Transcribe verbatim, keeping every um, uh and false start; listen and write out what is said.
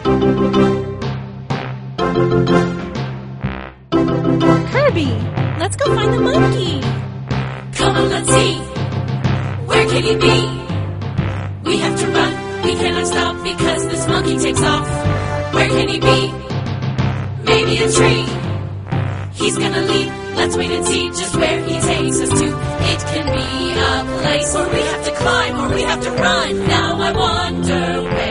Kirby, let's go find the monkey. Come on, let's see. Where can he be? We have to run. We cannot stop because this monkey takes off. Where can he be? Maybe a tree. He's gonna leap. Let's wait and see just where he takes us to. It can be a place where we have to climb or we have to run. Now I wonder where